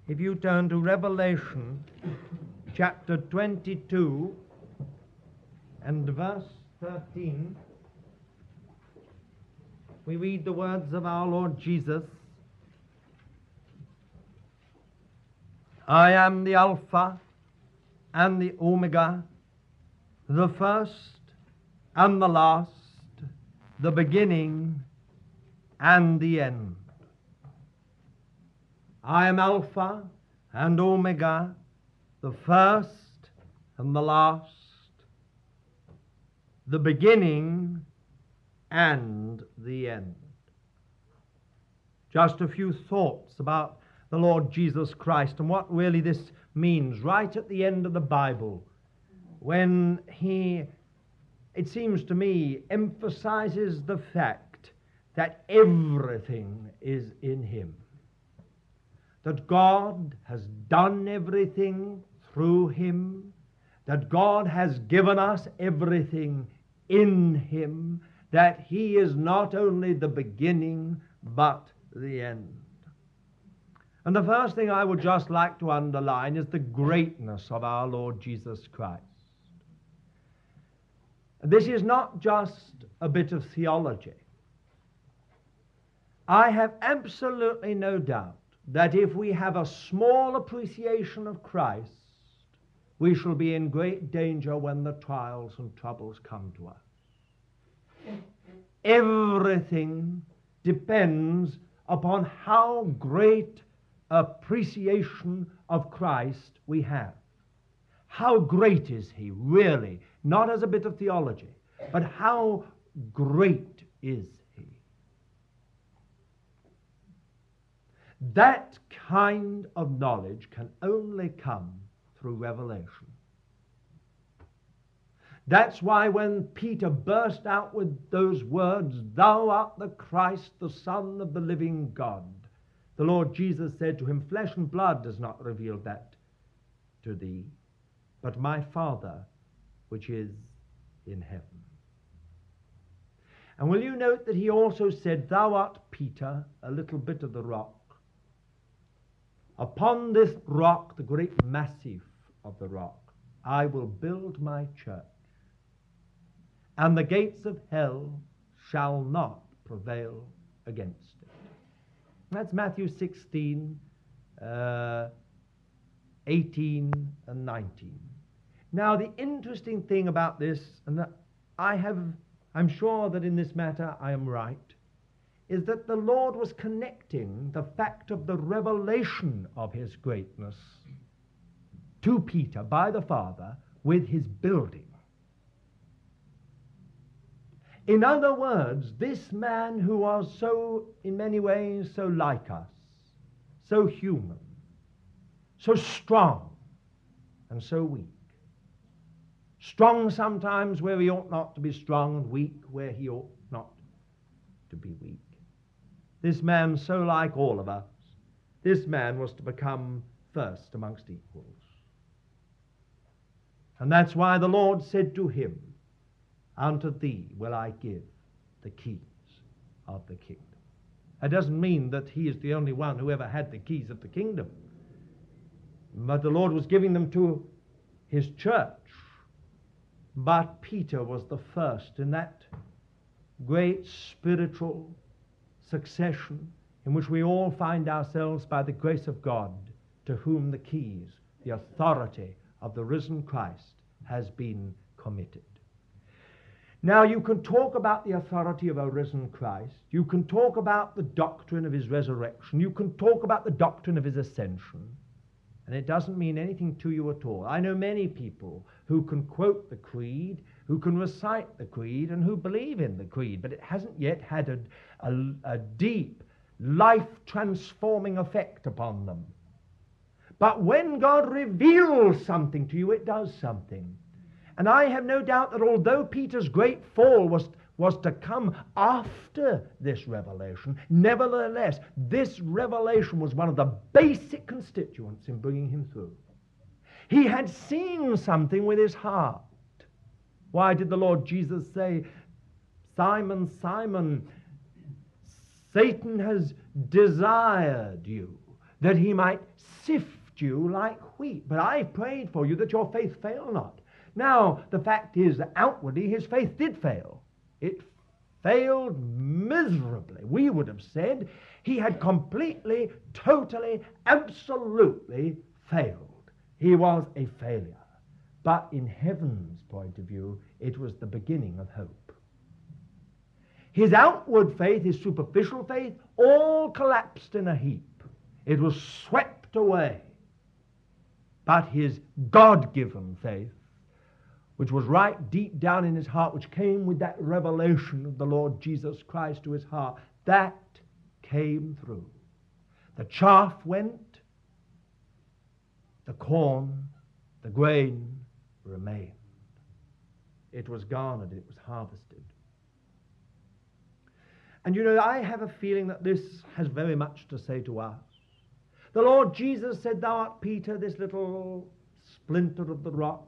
If you turn to Revelation chapter 22 and verse 13, we read the words of our Lord Jesus. I am the Alpha and the Omega, the first and the last, the beginning and the end. I am Alpha and Omega, the first and the last, the beginning and the end. Just a few thoughts about the Lord Jesus Christ and what really this means right at the end of the Bible, when he, it seems to me, emphasizes the fact that everything is in him. That God has done everything through him, that God has given us everything in him, that he is not only the beginning but the end. And the first thing I would just like to underline is the greatness of our Lord Jesus Christ. This is not just a bit of theology. I have absolutely no doubt that if we have a small appreciation of Christ, we shall be in great danger when the trials and troubles come to us. Everything depends upon how great appreciation of Christ we have. How great is he, really? Not as a bit of theology, but how great is he? That kind of knowledge can only come through revelation. That's why when Peter burst out with those words, "Thou art the Christ, the Son of the living God," the Lord Jesus said to him, "Flesh and blood does not reveal that to thee, but my Father which is in heaven." And will you note that he also said, "Thou art Peter, a little bit of the rock. Upon this rock, the great massif of the rock, I will build my church, and the gates of hell shall not prevail against it." That's Matthew 16, 18 and 19. Now, the interesting thing about this, and that I'm sure that in this matter I am right, is that the Lord was connecting the fact of the revelation of his greatness to Peter by the Father with his building. In other words, this man who was so, in many ways, so like us, so human, so strong and so weak. Strong sometimes where he ought not to be strong, and weak where he ought not to be weak. This man, so like all of us, this man was to become first amongst equals. And that's why the Lord said to him, "Unto thee will I give the keys of the kingdom." That doesn't mean that he is the only one who ever had the keys of the kingdom. But the Lord was giving them to his church. But Peter was the first in that great spiritual succession in which we all find ourselves by the grace of God, to whom the keys, the authority of the risen Christ has been committed. Now, you can talk about the authority of a risen Christ. You can talk about the doctrine of his resurrection. You can talk about the doctrine of his ascension. And it doesn't mean anything to you at all. I know many people who can quote the creed, who can recite the creed, and who believe in the creed, but it hasn't yet had a deep, life-transforming effect upon them. But when God reveals something to you, it does something. And I have no doubt that although Peter's great fall was to come after this revelation, nevertheless, this revelation was one of the basic constituents in bringing him through. He had seen something with his heart. Why did the Lord Jesus say, "Simon, Simon, Satan has desired you that he might sift you like wheat. But I prayed for you that your faith fail not. Now, the fact is that outwardly his faith did fail. It failed miserably. We would have said he had completely, totally, absolutely failed. He was a failure. But in heaven's point of view, it was the beginning of hope. His outward faith, his superficial faith, all collapsed in a heap. It was swept away. But his God-given faith, which was right deep down in his heart, which came with that revelation of the Lord Jesus Christ to his heart, that came through. The chaff went, the corn, the grain remained. It was garnered, it was harvested. And you know, I have a feeling that this has very much to say to us. The Lord Jesus said, "Thou art Peter, this little splinter of the rock.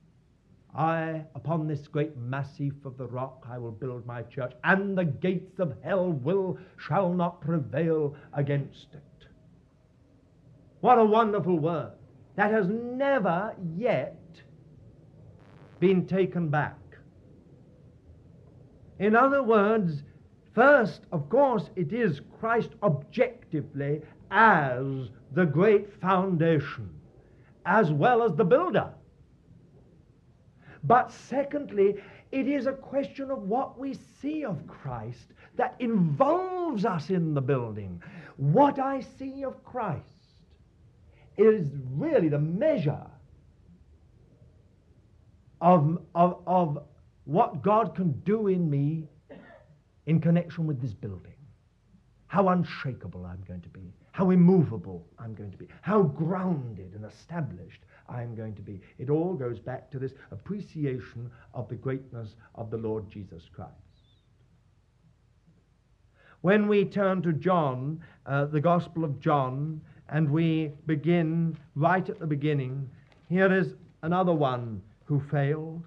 Upon this great massif of the rock, I will build my church, and the gates of hell shall not prevail against it." What a wonderful word. That has never yet been taken back. In other words, first, of course, it is Christ objectively as the great foundation, as well as the builder. But secondly, it is a question of what we see of Christ that involves us in the building. What I see of Christ is really the measure of what God can do in me in connection with this building. How unshakable I'm going to be. How immovable I'm going to be. How grounded and established I'm going to be. It all goes back to this appreciation of the greatness of the Lord Jesus Christ. When we turn to John, the Gospel of John, and we begin right at the beginning, here is another one who failed.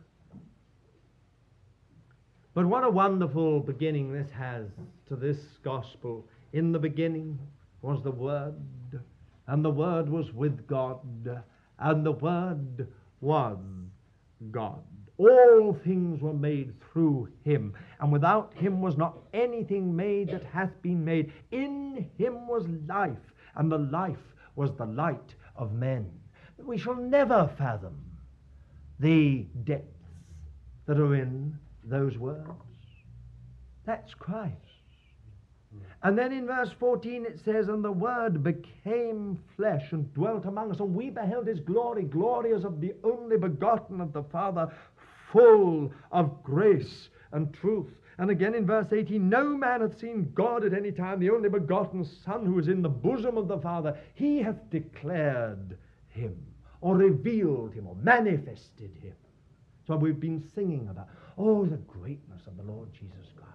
But what a wonderful beginning this has to this gospel. In the beginning was the Word, and the Word was with God, and the Word was God. All things were made through him, and without him was not anything made that hath been made. In him was life, and the life was the light of men. We shall never fathom the depths that are in those words. That's Christ. And then in verse 14 it says, "And the Word became flesh and dwelt among us, and we beheld his glory, glory as of the only begotten of the Father, full of grace and truth." And again in verse 18, "No man hath seen God at any time, the only begotten Son, who is in the bosom of the Father. He hath declared him," or revealed him, or manifested him. So we've been singing about, oh, the greatness of the Lord Jesus Christ.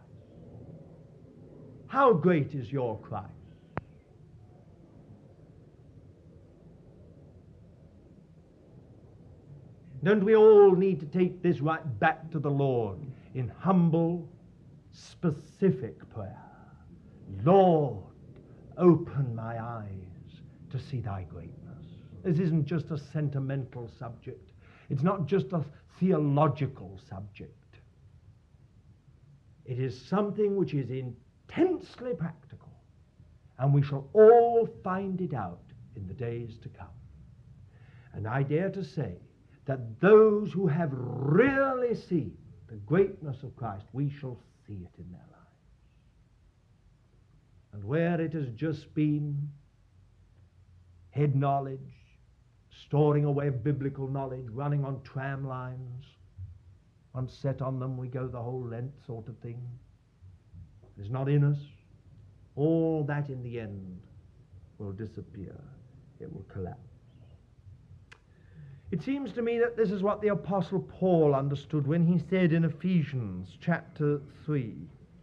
How great is your Christ? Don't we all need to take this right back to the Lord in humble, specific prayer? Lord, open my eyes to see thy greatness. This isn't just a sentimental subject. It's not just a theological subject. It is something which is intensely practical, and we shall all find it out in the days to come. And I dare to say that those who have really seen the greatness of Christ, we shall see it in their lives. And where it has just been head knowledge, storing away biblical knowledge, running on tram lines, once set on them we go the whole length sort of thing, it's not in us. All that in the end will disappear. It will collapse. It seems to me that this is what the Apostle Paul understood when he said in Ephesians chapter 3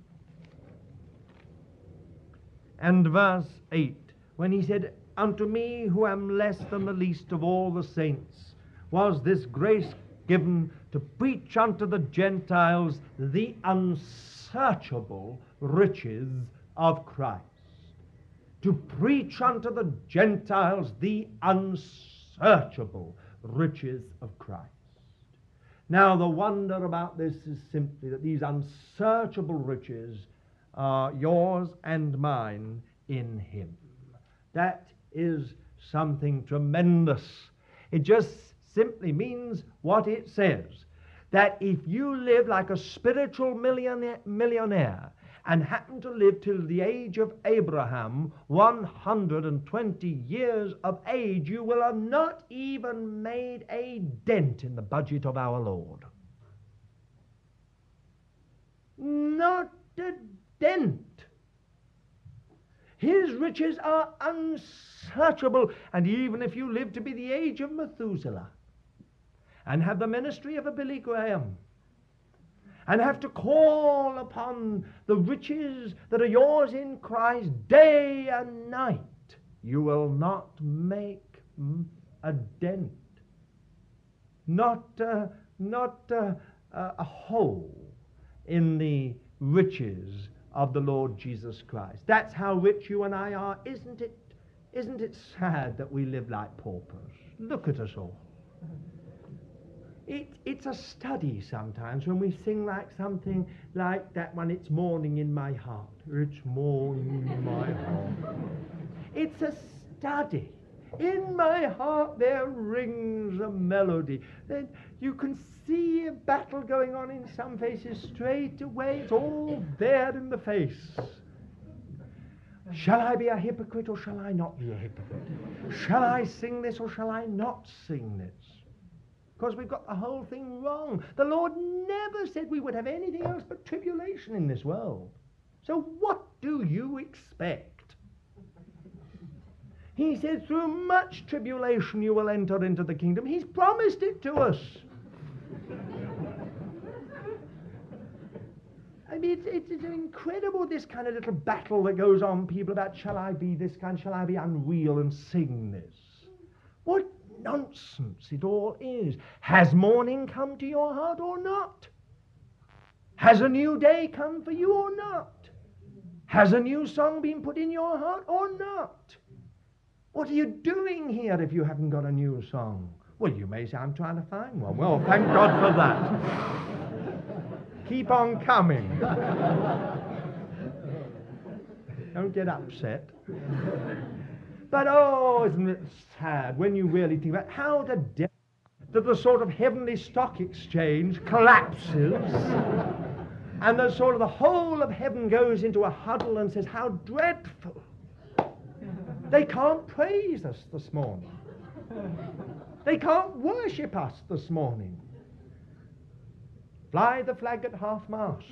and verse 8, when he said, "Unto me, who am less than the least of all the saints, was this grace given to preach unto the Gentiles the unsearchable riches of Christ." to preach unto the Gentiles the unsearchable riches of Christ. Now, the wonder about this is simply that these unsearchable riches are yours and mine in him. That is something tremendous. It just simply means what it says, that if you live like a spiritual millionaire and happen to live till the age of Abraham, 120 years of age, you will have not even made a dent in the budget of our Lord. Not a dent. His riches are unsearchable, and even if you live to be the age of Methuselah and have the ministry of a Billy Graham and have to call upon the riches that are yours in Christ day and night, you will not make a dent, not a hole in the riches of the Lord Jesus Christ. That's how rich you and I are. Isn't it sad that we live like paupers? Look at us all. It's a study sometimes when we sing like something like that one, it's morning in my heart. It's morning in my heart. It's a study. In my heart there rings a melody. Then you can see a battle going on in some faces straight away. It's all there in the face. Shall I be a hypocrite or shall I not be a hypocrite? Shall I sing this or shall I not sing this? Because we've got the whole thing wrong. The Lord never said we would have anything else but tribulation in this world. So what do you expect? He said, through much tribulation you will enter into the kingdom. He's promised it to us. I mean, it's incredible, this kind of little battle that goes on, people, about shall I be this kind, shall I be unreal and sing this? What nonsense it all is. Has morning come to your heart or not? Has a new day come for you or not? Has a new song been put in your heart or not? What are you doing here if you haven't got a new song? Well, you may say, I'm trying to find one. Well, thank God for that. Keep on coming. Don't get upset. But oh, isn't it sad when you really think about how that the sort of heavenly stock exchange collapses and the sort of the whole of heaven goes into a huddle and says, how dreadful. They can't praise us this morning. They can't worship us this morning. Fly the flag at half-mast.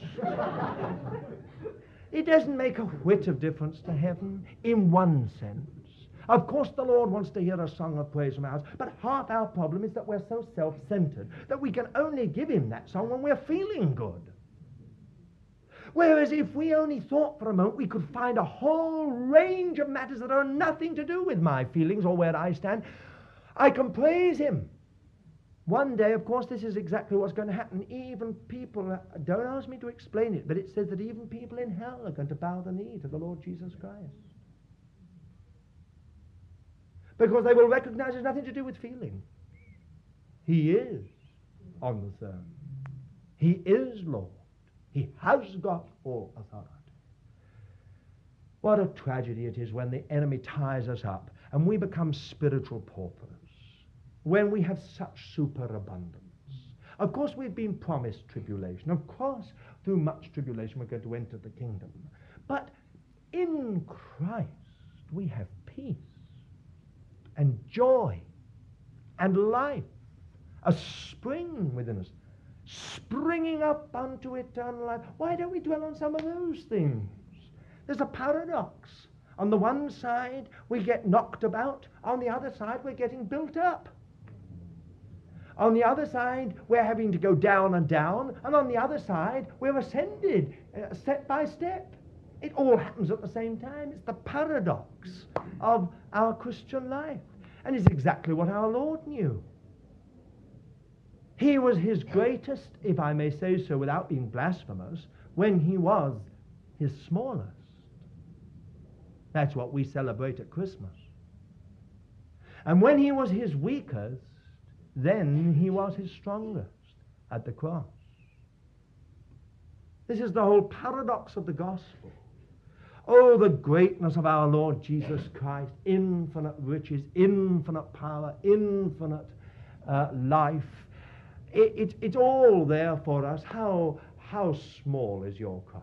It doesn't make a whit of difference to heaven in one sense. Of course the Lord wants to hear a song of praise from ours, but half our problem is that we're so self-centered that we can only give him that song when we're feeling good. Whereas if we only thought for a moment, we could find a whole range of matters that are nothing to do with my feelings or where I stand. I can praise him. One day, of course, this is exactly what's going to happen. Even people, don't ask me to explain it, but it says that even people in hell are going to bow the knee to the Lord Jesus Christ. Because they will recognize it's nothing to do with feeling. He is on the throne. He is Lord. He has got all authority. What a tragedy it is when the enemy ties us up and we become spiritual paupers, when we have such superabundance. Of course, we've been promised tribulation. Of course, through much tribulation, we're going to enter the kingdom. But in Christ, we have peace and joy and life, a spring within us, springing up unto eternal life. Why don't we dwell on some of those things? There's a paradox. On the one side, we get knocked about. On the other side, we're getting built up. On the other side, we're having to go down and down. And on the other side, we're ascended step by step. It all happens at the same time. It's the paradox of our Christian life. And it's exactly what our Lord knew. He was his greatest, if I may say so without being blasphemous, when he was his smallest. That's what we celebrate at Christmas. And when he was his weakest, then he was his strongest at the cross. This is the whole paradox of the gospel. Oh, the greatness of our Lord Jesus Christ, infinite riches, infinite power, infinite life. It's all there for us. How small is your Christ?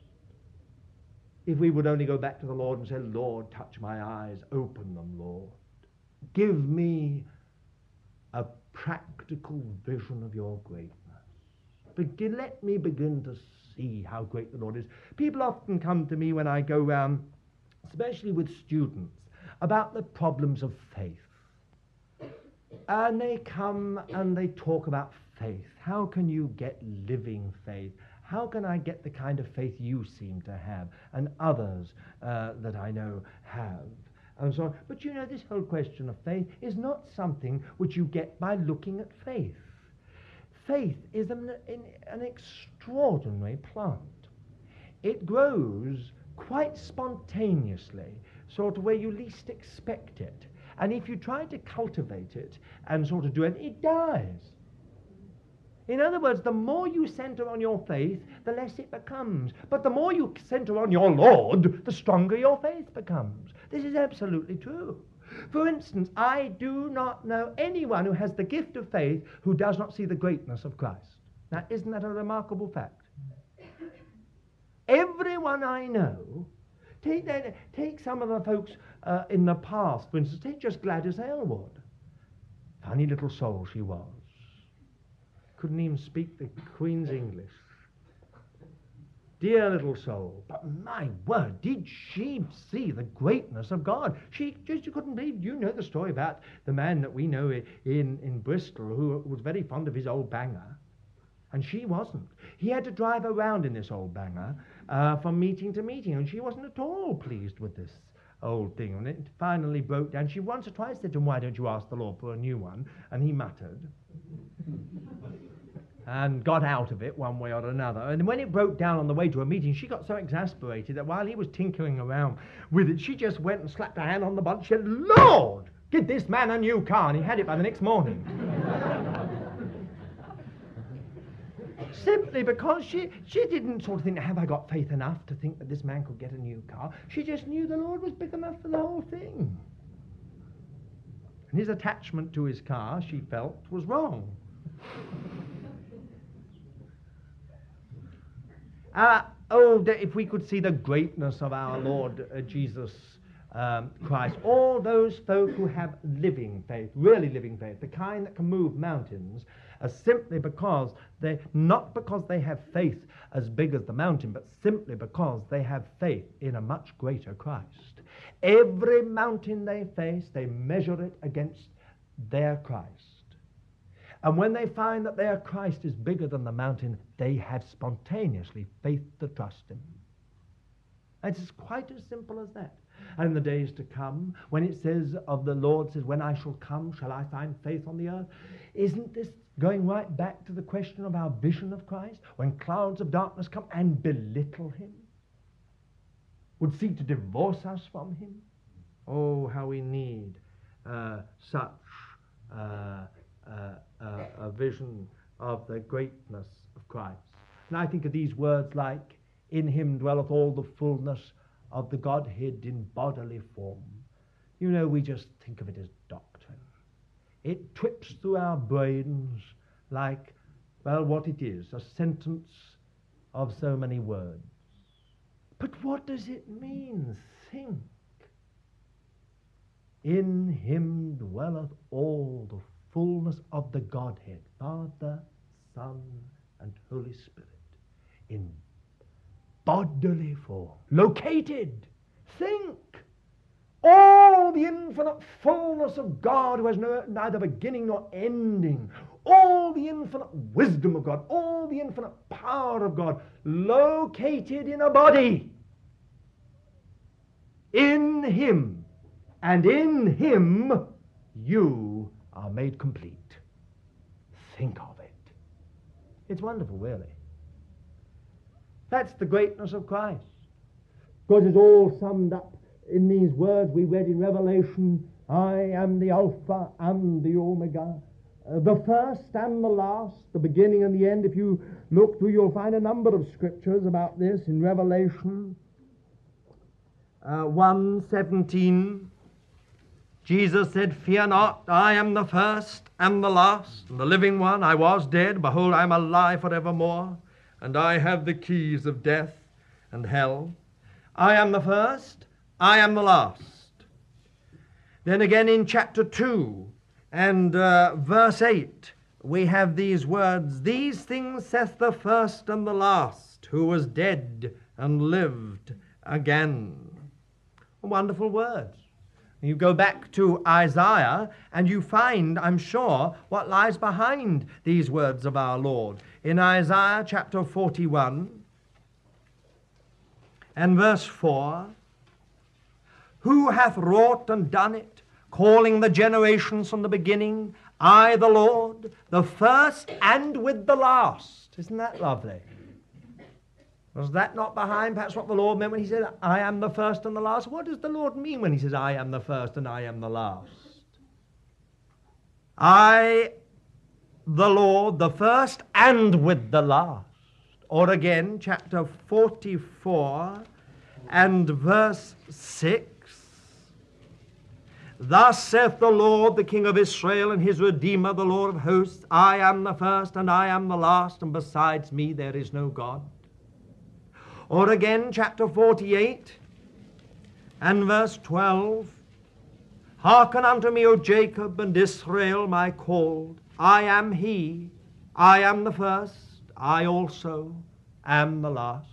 If we would only go back to the Lord and say, Lord, touch my eyes, open them, Lord. Give me a practical vision of your greatness. Let me begin to see how great the Lord is. People often come to me when I go round, especially with students, about the problems of faith. And they come and they talk about faith. How can you get living faith? How can I get the kind of faith you seem to have and others that I know have? And so on. But you know, this whole question of faith is not something which you get by looking at faith. Faith is an extraordinary plant. It grows quite spontaneously, sort of where you least expect it. And if you try to cultivate it and sort of do it, it dies. In other words, the more you center on your faith, the less it becomes. But the more you center on your Lord, the stronger your faith becomes. This is absolutely true. For instance, I do not know anyone who has the gift of faith who does not see the greatness of Christ. Now, isn't that a remarkable fact? Everyone I know, take some of the folks in the past, for instance, take just Gladys Aylward. Funny little soul she was. Couldn't even speak the Queen's English. Dear little soul. But my word, did she see the greatness of God? She couldn't believe. You know the story about the man that we know in Bristol who was very fond of his old banger. And she wasn't. He had to drive around in this old banger from meeting to meeting. And she wasn't at all pleased with this old thing. And it finally broke down. She once or twice said to him, why don't you ask the Lord for a new one? And he muttered. And got out of it one way or another. And when it broke down on the way to a meeting, she got so exasperated that while he was tinkering around with it, she just went and slapped her hand on the butt and said, Lord, give this man a new car. And he had it by the next morning. Simply because she didn't sort of think, have I got faith enough to think that this man could get a new car? She just knew the Lord was big enough for the whole thing. And his attachment to his car, she felt, was wrong. If we could see the greatness of our Lord Jesus Christ. All those folk who have living faith, really living faith, the kind that can move mountains, simply because not because they have faith as big as the mountain, but simply because they have faith in a much greater Christ. Every mountain they face, they measure it against their Christ. And when they find that their Christ is bigger than the mountain, they have spontaneously faith to trust him. It's quite as simple as that. And in the days to come, when it says of the Lord, says, when I shall come, shall I find faith on the earth? Isn't this going right back to the question of our vision of Christ? When clouds of darkness come and belittle him? Would seek to divorce us from him? Oh, how we need such a vision of the greatness of Christ. And I think of these words like, in him dwelleth all the fullness of the Godhead in bodily form. You know, we just think of it as doctrine. It trips through our brains like, well, what it is, a sentence of so many words. But what does it mean? Think. In him dwelleth all the fullness of the Godhead, Father, Son, and Holy Spirit, in bodily form, located. Think. All the infinite fullness of God, who has neither beginning nor ending, all the infinite wisdom of God, all the infinite power of God, located in a body. In him, and in him you are made complete. Think of it. It's wonderful, really. That's the greatness of Christ. Because it's all summed up in these words we read in Revelation, I am the Alpha and the Omega, the first and the last, the beginning and the end. If you look through, you'll find a number of scriptures about this in Revelation 1:17. Jesus said, Fear not, I am the first and the last, and the living one. I was dead, behold, I am alive forevermore, and I have the keys of death and hell. I am the first, I am the last. Then again in chapter 2 and verse 8, we have these words, These things saith the first and the last, who was dead and lived again. Wonderful words. You go back to Isaiah and you find, I'm sure, what lies behind these words of our Lord. In Isaiah chapter 41 and verse 4, Who hath wrought and done it, calling the generations from the beginning? I, the Lord, the first and with the last. Isn't that lovely? Was that not behind perhaps what the Lord meant when he said, I am the first and the last? What does the Lord mean when he says, I am the first and I am the last? I, the Lord, the first and with the last. Or again, chapter 44 and verse 6. Thus saith the Lord, the King of Israel, and his Redeemer, the Lord of hosts, I am the first and I am the last, and besides me there is no God. Or again, chapter 48 and verse 12. Hearken unto me, O Jacob and Israel, my called. I am he, I am the first, I also am the last.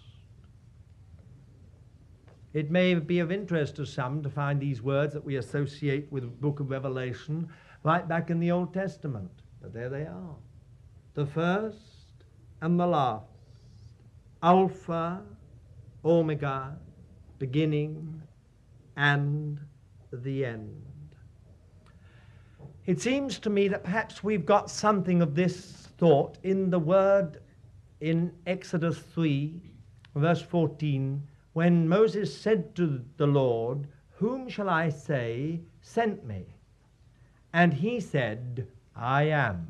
It may be of interest to some to find these words that we associate with the book of Revelation right back in the Old Testament. But there they are. The first and the last. Alpha, Omega, beginning and the end. It seems to me that perhaps we've got something of this thought in the word in Exodus 3, verse 14, when Moses said to the Lord, Whom shall I say sent me? And he said, I am.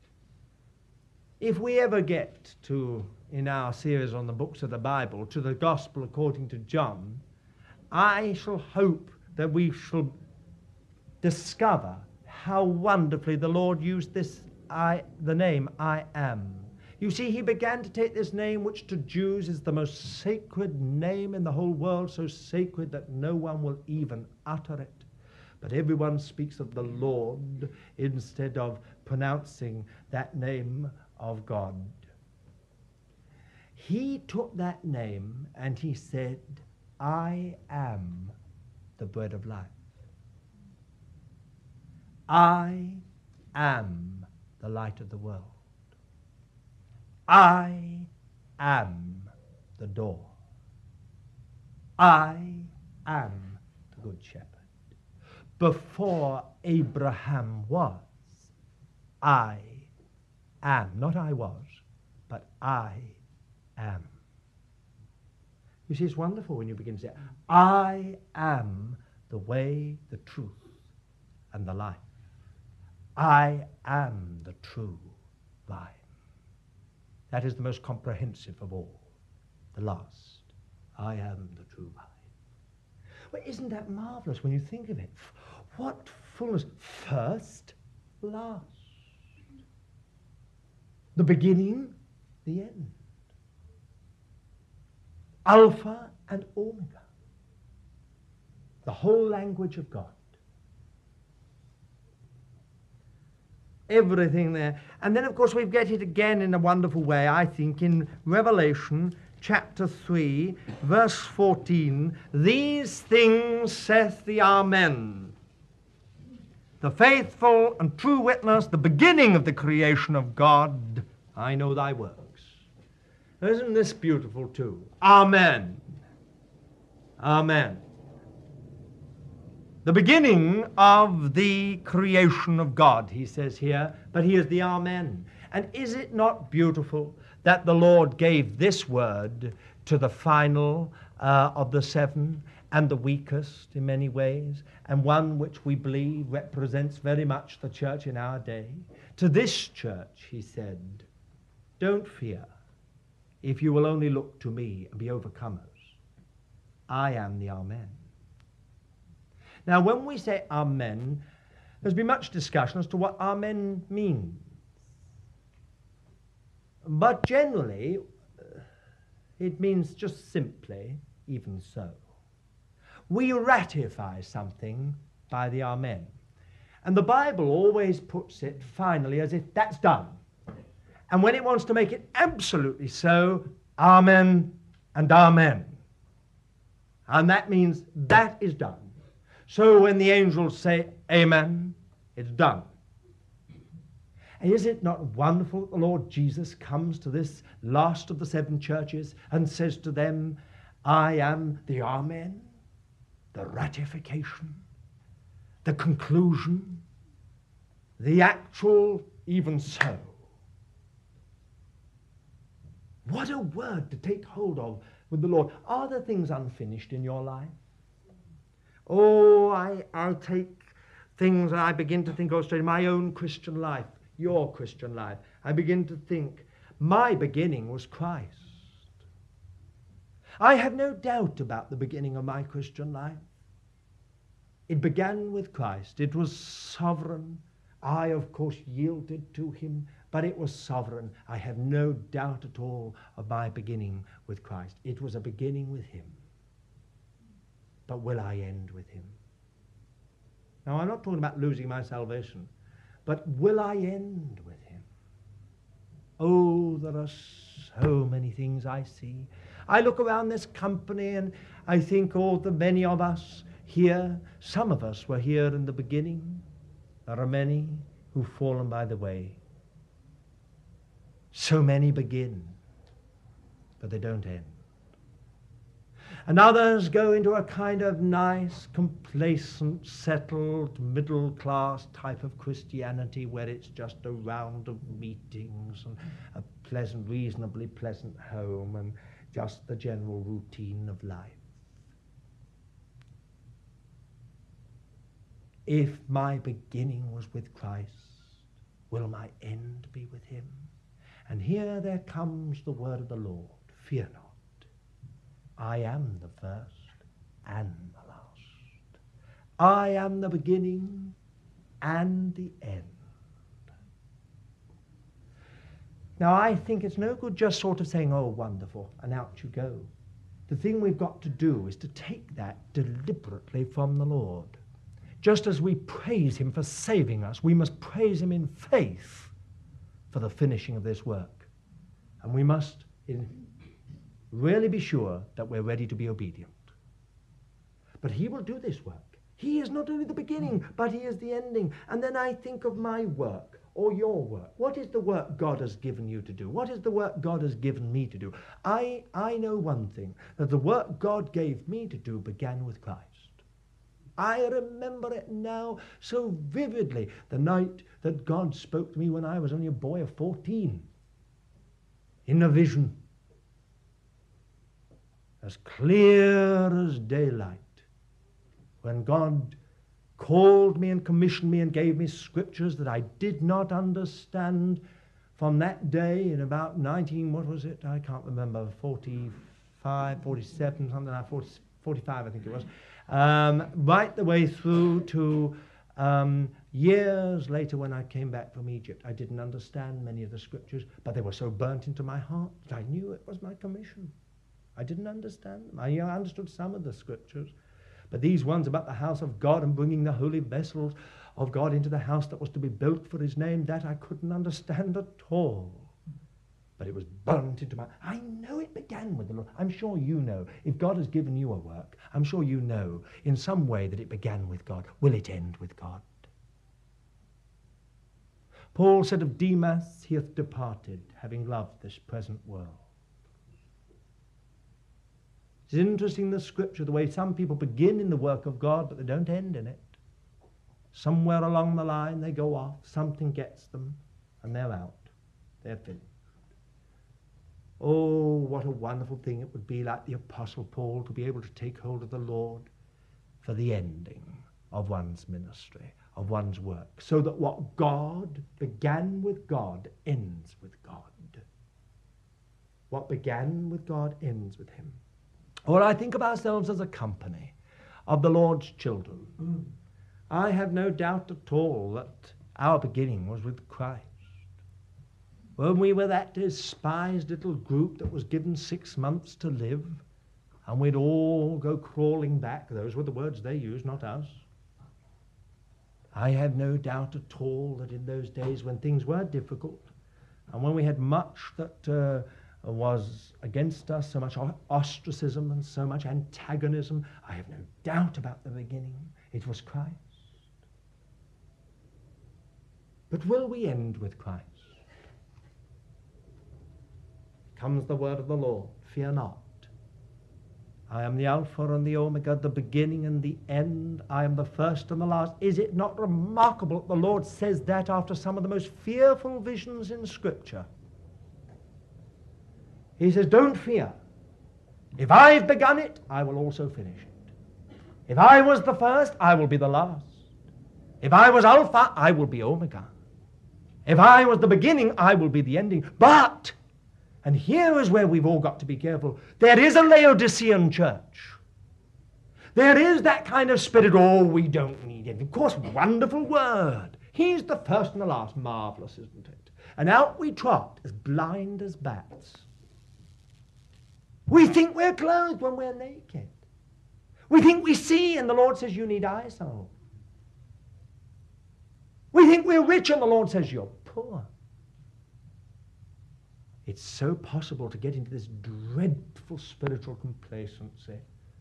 If we ever get to, in our series on the books of the Bible, to the Gospel according to John, I shall hope that we shall discover how wonderfully the Lord used this, the name I am. You see, he began to take this name, which to Jews is the most sacred name in the whole world, so sacred that no one will even utter it. But everyone speaks of the Lord instead of pronouncing that name of God. He took that name and he said, I am the bread of life. I am the light of the world. I am the door. I am the good shepherd. Before Abraham was, I am. Not I was, but I am. You see, it's wonderful when you begin to say, I am the way, the truth, and the life. I am the true vine. That is the most comprehensive of all, the last. I am the true vine. Well, isn't that marvelous when you think of it? What fullness. First, last. The beginning, the end. Alpha and Omega. The whole language of God. Everything there. And then, of course, we get it again in a wonderful way, I think, in Revelation chapter 3, verse 14. These things saith the Amen, the faithful and true witness, the beginning of the creation of God. I know thy works. Isn't this beautiful too? Amen. Amen. The beginning of the creation of God, he says here, but he is the Amen. And is it not beautiful that the Lord gave this word to the final of the seven? and the weakest in many ways, and one which we believe represents very much the church in our day. To this church, he said, don't fear, if you will only look to me and be overcomers. I am the Amen. Now, when we say Amen, there's been much discussion as to what Amen means. But generally, it means just simply, even so. We ratify something by the Amen. And the Bible always puts it finally as if that's done. And when it wants to make it absolutely so, Amen and Amen. And that means that is done. So when the angels say Amen, it's done. And is it not wonderful that the Lord Jesus comes to this last of the 7 churches and says to them, I am the Amen, the ratification, the conclusion, the actual even so. What a word to take hold of with the Lord. Are there things unfinished in your life? Oh, I'll take things, and I begin to think, straight, my own Christian life, your Christian life. I begin to think, my beginning was Christ. I have no doubt about the beginning of my Christian life. It began with Christ. It was sovereign. I, of course, yielded to him, but it was sovereign. I have no doubt at all of my beginning with Christ. It was a beginning with him. But will I end with him? Now, I'm not talking about losing my salvation, but will I end with him? Oh, there are so many things I see. I look around this company and I think, the many of us here, some of us were here in the beginning. There are many who've fallen by the way. So many begin, but they don't end. And others go into a kind of nice, complacent, settled, middle-class type of Christianity where it's just a round of meetings and a pleasant, reasonably pleasant home and just the general routine of life. If my beginning was with Christ, will my end be with him? And here there comes the word of the Lord, fear not. I am the first and the last. I am the beginning and the end. Now, I think it's no good just sort of saying, oh, wonderful, and out you go. The thing we've got to do is to take that deliberately from the Lord. Just as we praise him for saving us, we must praise him in faith for the finishing of this work. And we must really be sure that we're ready to be obedient. But he will do this work. He is not only the beginning, but he is the ending. And then I think of my work or your work. What is the work God has given you to do? What is the work God has given me to do? I know one thing, that the work God gave me to do began with Christ. I remember it now so vividly, the night that God spoke to me when I was only a boy of 14, in a vision, as clear as daylight, when God called me and commissioned me and gave me scriptures that I did not understand from that day in about 19, what was it? I can't remember, 45, 47, something like 40, 45 I think it was. Right the way through to years later when I came back from Egypt. I didn't understand many of the scriptures, but they were so burnt into my heart that I knew it was my commission. I didn't understand them. I understood some of the scriptures, but these ones about the house of God and bringing the holy vessels of God into the house that was to be built for his name, that I couldn't understand at all. But it was burnt into my... I know it began with the Lord. I'm sure you know. If God has given you a work, I'm sure you know in some way that it began with God. Will it end with God? Paul said of Demas, he hath departed, having loved this present world. It's interesting, the scripture, the way some people begin in the work of God, but they don't end in it. Somewhere along the line they go off, something gets them, and they're out. They're finished. Oh, what a wonderful thing it would be, like the Apostle Paul, to be able to take hold of the Lord for the ending of one's ministry, of one's work, so that what God began with God ends with God. What began with God ends with him. Or I think of ourselves as a company of the Lord's children. I have no doubt at all that our beginning was with Christ. When we were that despised little group that was given 6 months to live, and we'd all go crawling back. Those were the words they used, not us. I have no doubt at all that in those days when things were difficult, and when we had much that was against us, so much ostracism and so much antagonism, I have no doubt about the beginning. It was Christ. But will we end with Christ? Comes the word of the Lord, fear not. I am the Alpha and the Omega, the beginning and the end. I am the first and the last. Is it not remarkable that the Lord says that after some of the most fearful visions in Scripture? He says, don't fear. If I've begun it, I will also finish it. If I was the first, I will be the last. If I was Alpha, I will be Omega. If I was the beginning, I will be the ending. But, and here is where we've all got to be careful, there is a Laodicean church. There is that kind of spirit, oh, we don't need it. Of course, wonderful word. He's the first and the last. Marvelous, isn't it? And out we trot, as blind as bats. We think we're clothed when we're naked. We think we see, and the Lord says, you need eyesight. We think we're rich, and the Lord says, you're poor. It's so possible to get into this dreadful spiritual complacency.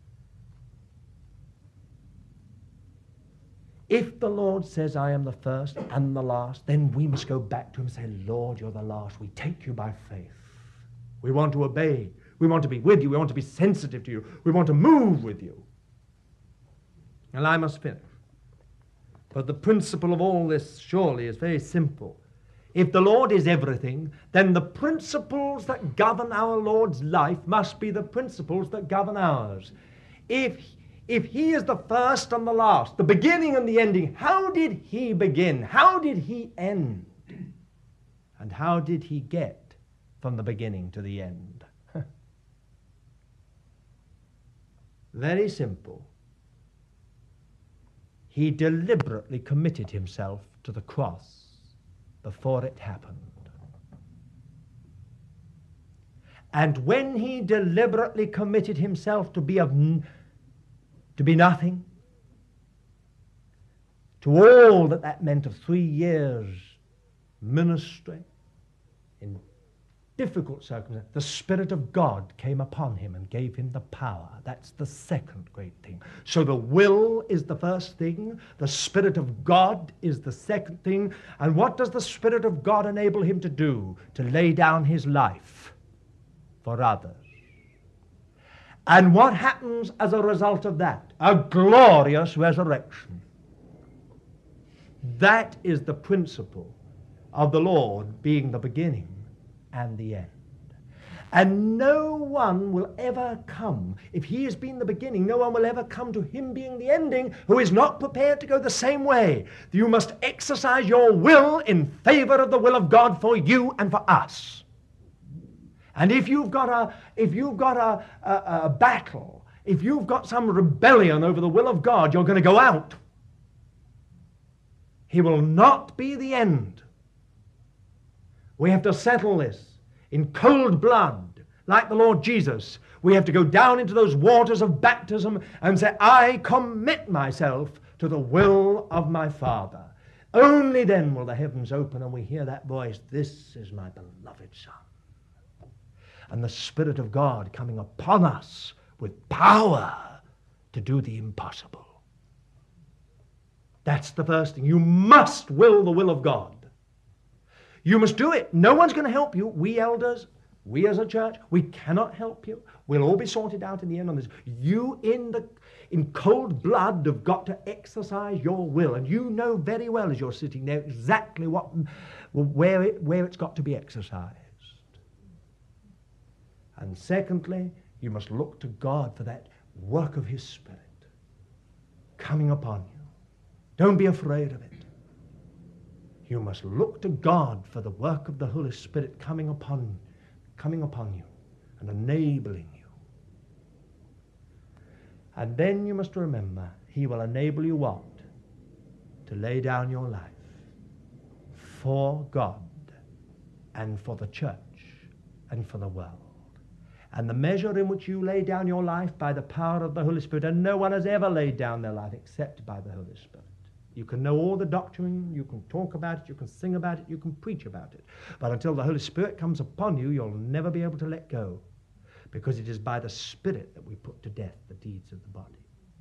If the Lord says, I am the first and the last, then we must go back to him and say, Lord, you're the last. We take you by faith. We want to obey. We want to be with you. We want to be sensitive to you. We want to move with you. And I must finish. But the principle of all this surely is very simple. If the Lord is everything, then the principles that govern our Lord's life must be the principles that govern ours. If he is the first and the last, the beginning and the ending, how did he begin? How did he end? And how did he get from the beginning to the end? Very simple. He deliberately committed himself to the cross before it happened. And when he deliberately committed himself to be nothing, to all that meant of 3 years ministry in difficult circumstances, the Spirit of God came upon him and gave him the power. That's the second great thing. So the will is the first thing. The Spirit of God is the second thing. And what does the Spirit of God enable him to do? To lay down his life for others. And what happens as a result of that? A glorious resurrection. That is the principle of the Lord being the beginning and the end. And no one will ever come, if he has been the beginning, no one will ever come to him being the ending who is not prepared to go the same way. You must exercise your will in favor of the will of God for you and for us. And if you've got a battle, if you've got some rebellion over the will of God, you're going to go out. He will not be the end. We have to settle this in cold blood, like the Lord Jesus. We have to go down into those waters of baptism and say, I commit myself to the will of my Father. Only then will the heavens open and we hear that voice, this is my beloved Son. And the Spirit of God coming upon us with power to do the impossible. That's the first thing. You must will the will of God. You must do it. No one's going to help you. We elders, we as a church, we cannot help you. We'll all be sorted out in the end on this. You in cold blood have got to exercise your will. And you know very well as you're sitting there exactly where it's got to be exercised. And secondly, you must look to God for that work of his Spirit coming upon you. Don't be afraid of it. You must look to God for the work of the Holy Spirit coming upon you and enabling you. And then you must remember, he will enable you what? To lay down your life for God and for the church and for the world. And the measure in which you lay down your life by the power of the Holy Spirit, and no one has ever laid down their life except by the Holy Spirit. You can know all the doctrine, you can talk about it, you can sing about it, you can preach about it. But until the Holy Spirit comes upon you, you'll never be able to let go, because it is by the Spirit that we put to death the deeds of the body.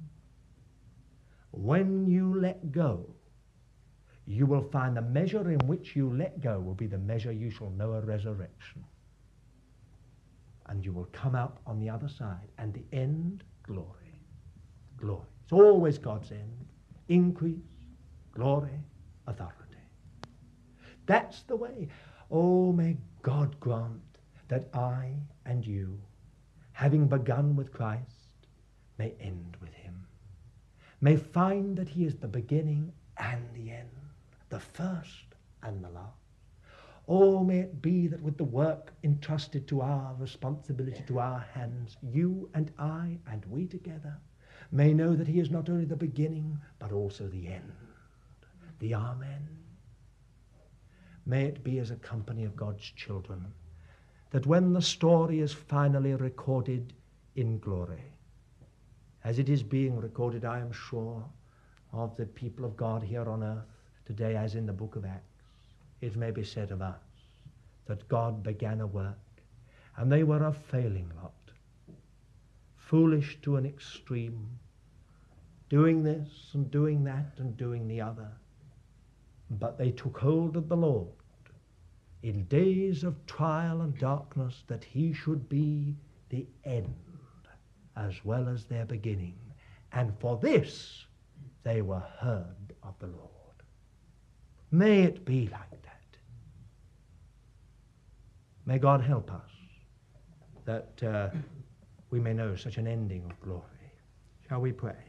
When you let go, you will find the measure in which you let go will be the measure you shall know a resurrection. And you will come out on the other side. And the end, glory. Glory. It's always God's end. Increase, glory, authority. That's the way. Oh, may God grant that I and you, having begun with Christ, may end with him. May find that he is the beginning and the end, the first and the last. Oh, may it be that with the work entrusted to our responsibility, to our hands, you and I and we together may know that he is not only the beginning, but also the end, the Amen. May it be as a company of God's children that when the story is finally recorded in glory, as it is being recorded, I am sure, of the people of God here on earth today, as in the book of Acts, it may be said of us that God began a work, and they were a failing lot, foolish to an extreme, doing this and doing that and doing the other. But they took hold of the Lord in days of trial and darkness, that he should be the end as well as their beginning. And for this they were heard of the Lord. May it be like that. May God help us that we may know such an ending of glory. Shall we pray?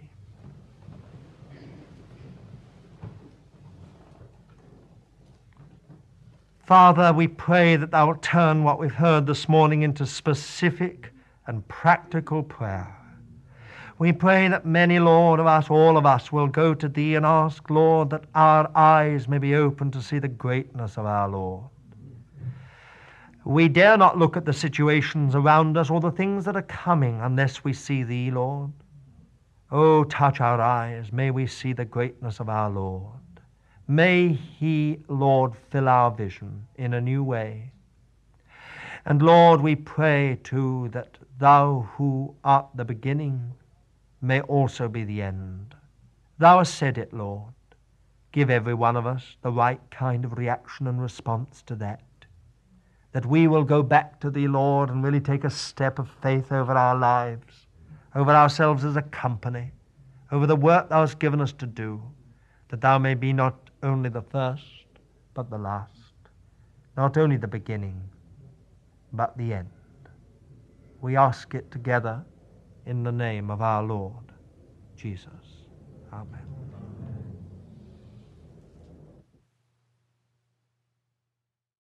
Father, we pray that thou wilt turn what we've heard this morning into specific and practical prayer. We pray that many, Lord, of us, all of us, will go to thee and ask, Lord, that our eyes may be open to see the greatness of our Lord. We dare not look at the situations around us or the things that are coming unless we see thee, Lord. Oh, touch our eyes. May we see the greatness of our Lord. May he, Lord, fill our vision in a new way. And Lord, we pray too that thou who art the beginning may also be the end. Thou hast said it, Lord. Give every one of us the right kind of reaction and response to that. That we will go back to thee, Lord, and really take a step of faith over our lives, over ourselves as a company, over the work thou hast given us to do, that thou may be not only the first, but the last, not only the beginning, but the end. We ask it together in the name of our Lord Jesus. Amen.